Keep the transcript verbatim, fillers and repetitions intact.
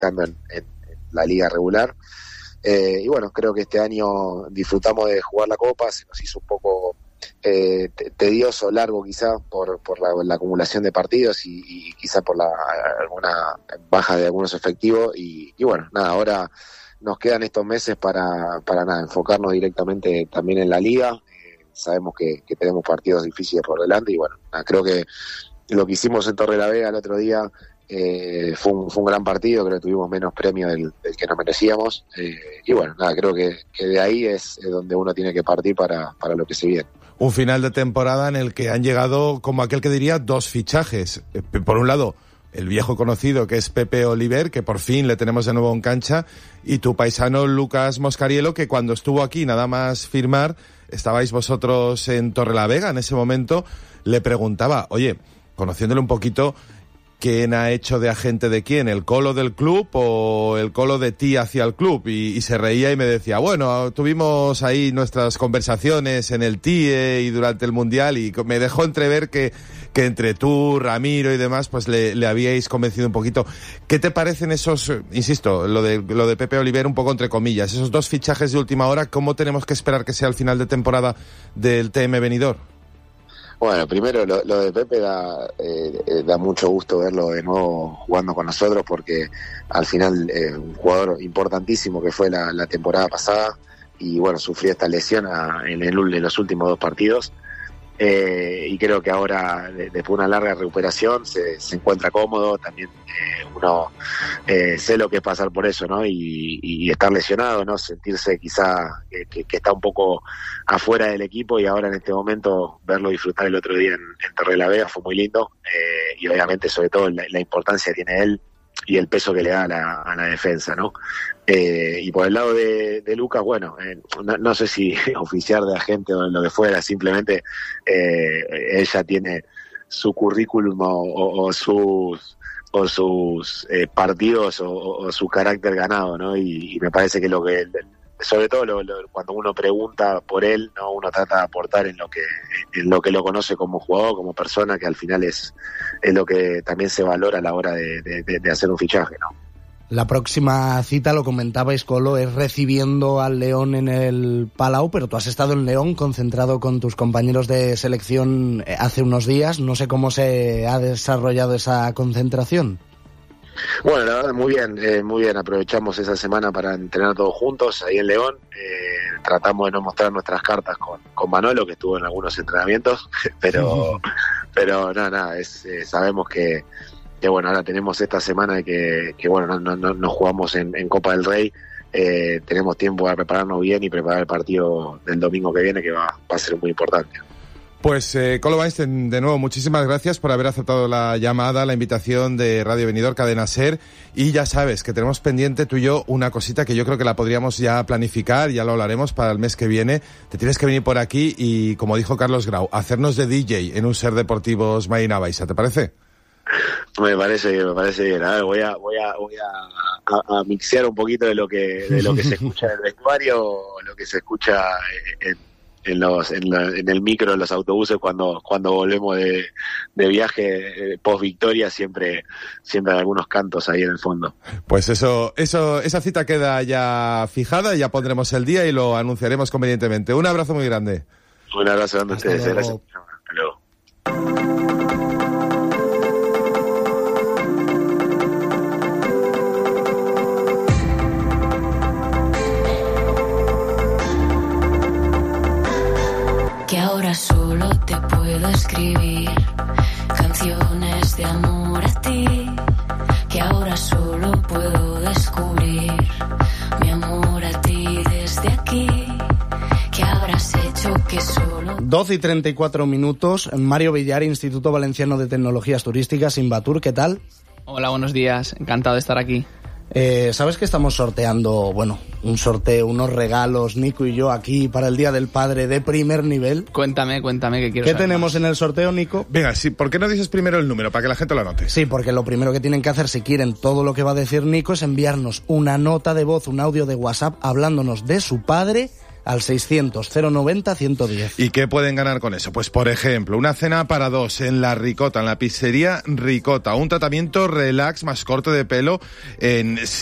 estando en, en, en la liga regular. Eh, y bueno, creo que este año disfrutamos de jugar la Copa, se nos hizo un poco eh, tedioso, largo quizá por, por la, la acumulación de partidos y, y quizá por la alguna baja de algunos efectivos y, y bueno, nada, ahora nos quedan estos meses para, para nada, enfocarnos directamente también en la liga. Eh, sabemos que, que tenemos partidos difíciles por delante y bueno, nada, creo que lo que hicimos en Torrelavega el otro día Eh, fue, un, fue un gran partido, creo que tuvimos menos premio del, del que nos merecíamos eh, y bueno, nada, creo que, que de ahí es, es donde uno tiene que partir para, para lo que se viene. Un final de temporada en el que han llegado, como aquel que diría, dos fichajes. Por un lado, el viejo conocido que es Pepe Oliver, que por fin le tenemos de nuevo en cancha, y tu paisano Lucas Moscariello, que cuando estuvo aquí nada más firmar, estabais vosotros en Torrelavega en ese momento, le preguntaba, oye, conociéndole un poquito, ¿quién ha hecho de agente de quién? ¿El colo del club o el colo de ti hacia el club? Y, y se reía y me decía, bueno, tuvimos ahí nuestras conversaciones en el T I E y durante el Mundial y me dejó entrever que, que entre tú, Ramiro y demás, pues le, le habíais convencido un poquito. ¿Qué te parecen esos, insisto, lo de, lo de Pepe Oliver un poco entre comillas, esos dos fichajes de última hora? ¿Cómo tenemos que esperar que sea el final de temporada del T M Benidorm? Bueno, primero lo, lo de Pepe da, eh, da mucho gusto verlo de nuevo jugando con nosotros porque al final eh, un jugador importantísimo que fue la, la temporada pasada y bueno, sufrió esta lesión a, en, el, en los últimos dos partidos eh, y creo que ahora de, después de una larga recuperación se, se encuentra cómodo, también eh, uno eh, sé lo que es pasar por eso, ¿no? Y, y estar lesionado, ¿no? Sentirse quizá que, que, que está un poco afuera del equipo y ahora en este momento verlo disfrutar el otro día en, en Torrelavega fue muy lindo eh, y obviamente sobre todo la, la importancia que tiene él y el peso que le da a la, a la defensa, ¿no? Eh, y por el lado de, de Lucas, bueno, eh, no, no sé si oficiar de agente o lo que fuera, simplemente eh, ella tiene su currículum o, o, o sus o sus eh, partidos o, o su carácter ganado, ¿no? Y, y me parece que lo que sobre todo lo, lo, cuando uno pregunta por él, no, uno trata de aportar en lo que en lo que lo conoce como jugador, como persona, que al final es es lo que también se valora a la hora de, de, de hacer un fichaje, ¿no? La próxima cita, lo comentabais, Colo, es recibiendo al León en el Palau, pero tú has estado en León concentrado con tus compañeros de selección hace unos días. No sé cómo se ha desarrollado esa concentración. Bueno, la verdad, muy bien, eh, muy bien. Aprovechamos esa semana para entrenar todos juntos ahí en León. Eh, tratamos de no mostrar nuestras cartas con, con Manolo, que estuvo en algunos entrenamientos, pero, pero nada, nada, es, eh, sabemos que que bueno, ahora tenemos esta semana que, que bueno, no, no, no, no jugamos en, en Copa del Rey, eh, tenemos tiempo para prepararnos bien y preparar el partido del domingo que viene, que va, va a ser muy importante. Pues eh, Colo Weinstein, de nuevo, muchísimas gracias por haber aceptado la llamada, la invitación de Radio Benidorm, Cadena SER, y ya sabes que tenemos pendiente tú y yo una cosita que yo creo que la podríamos ya planificar, ya lo hablaremos para el mes que viene. Te tienes que venir por aquí y, como dijo Carlos Grau, hacernos de D J en un SER Deportivos Marina Baixa, ¿te parece? Me parece bien, me parece bien. A ver, voy a, voy a, voy a, a, a mixear un poquito de lo que, de lo que se escucha en el vestuario, lo que se escucha en, en los, en, la, en el micro, en los autobuses cuando, cuando volvemos de, de viaje eh, post victoria, siempre, siempre hay algunos cantos ahí en el fondo. Pues eso, eso, esa cita queda ya fijada, ya pondremos el día y lo anunciaremos convenientemente. Un abrazo muy grande. Un abrazo grande a ustedes, luego. Gracias. Hasta luego. Que ahora solo te puedo escribir canciones de amor a ti, que ahora solo puedo descubrir mi amor a ti desde aquí, que habrás hecho que solo... doce y treinta y cuatro minutos, Mario Villar, Instituto Valenciano de Tecnologías Turísticas, Invatur, ¿qué tal? Hola, buenos días, encantado de estar aquí. Eh, ¿Sabes que estamos sorteando, bueno, un sorteo, unos regalos, Nico y yo, aquí para el Día del Padre de primer nivel? Cuéntame, cuéntame, que quiero ¿Qué saber tenemos más. en el sorteo, Nico? Venga, sí, ¿por qué no dices primero el número para que la gente lo anote? Sí, porque lo primero que tienen que hacer si quieren todo lo que va a decir Nico es enviarnos una nota de voz, un audio de WhatsApp hablándonos de su padre al seiscientos cero noventa ciento diez. ¿Y qué pueden ganar con eso? Pues, por ejemplo, una cena para dos en La Ricota, en la pizzería Ricota, un tratamiento relax más corte de pelo en